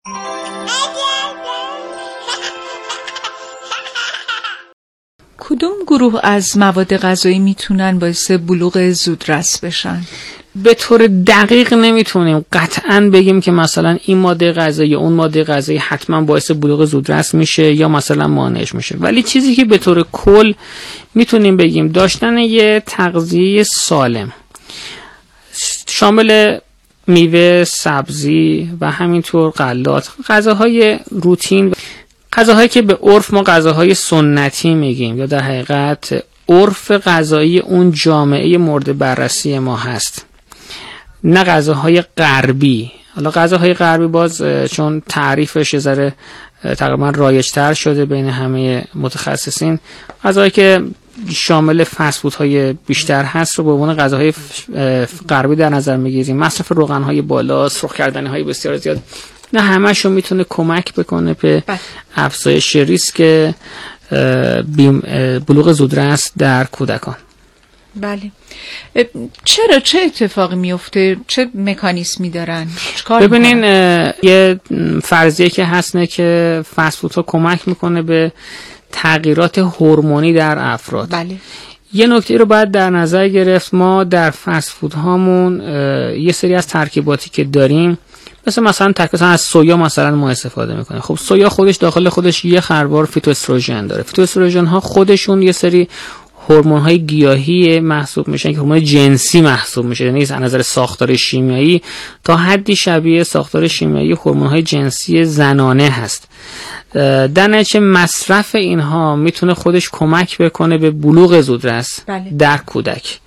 کدوم گروه از مواد غذایی میتونن باعث بلوغ زودرس بشن؟ به طور دقیق نمیتونیم قطعاً بگیم که مثلا این ماده غذایی یا اون ماده غذایی حتما باعث بلوغ زودرس میشه یا مثلا مانعش میشه، ولی چیزی که به طور کل میتونیم بگیم داشتن یه تغذیه سالم شامل میوه، سبزی و همینطور غلات، غذاهای روتین، غذاهایی که به عرف ما غذاهای سنتی میگیم یا در حقیقت عرف غذایی اون جامعه مورد بررسی ما هست، نه غذاهای غربی. حالا غذاهای غربی باز چون تعریفش یه ذره تقریبا رایج‌تر شده بین همه متخصصین، غذاهایی که شامل فست فودهای بیشتر هست رو به عنوان غذاهای غربی در نظر میگیریم. مصرف روغن‌های بالا، سرخ کردنی‌های بسیار زیاد، نه همه‌شو میتونه کمک بکنه به افزایش ریسک بلوغ زودرس در کودکان. بله. چرا؟ چه اتفاقی میفته؟ چه مکانیزمی دارن؟ ببینین یه فرضیه که هست که فست فودها کمک میکنه به تغییرات هورمونی در افراد. بله. یه نکته رو باید در نظر گرفت، ما در فست فودهامون یه سری از ترکیباتی که داریم مثلا از سویا مثلا ما استفاده میکنیم. خب سویا خودش داخل خودش یه خروار فیتواستروژن داره. فیتواستروژن ها خودشون یه سری هورمون های گیاهی محسوب میشن که هورمون جنسی محسوب میشه، یعنی از نظر ساختار شیمیایی تا حدی شبیه ساختار شیمیایی هورمون های جنسی زنانه هست. در نتیجه مصرف اینها میتونه خودش کمک بکنه به بلوغ زودرس در کودک.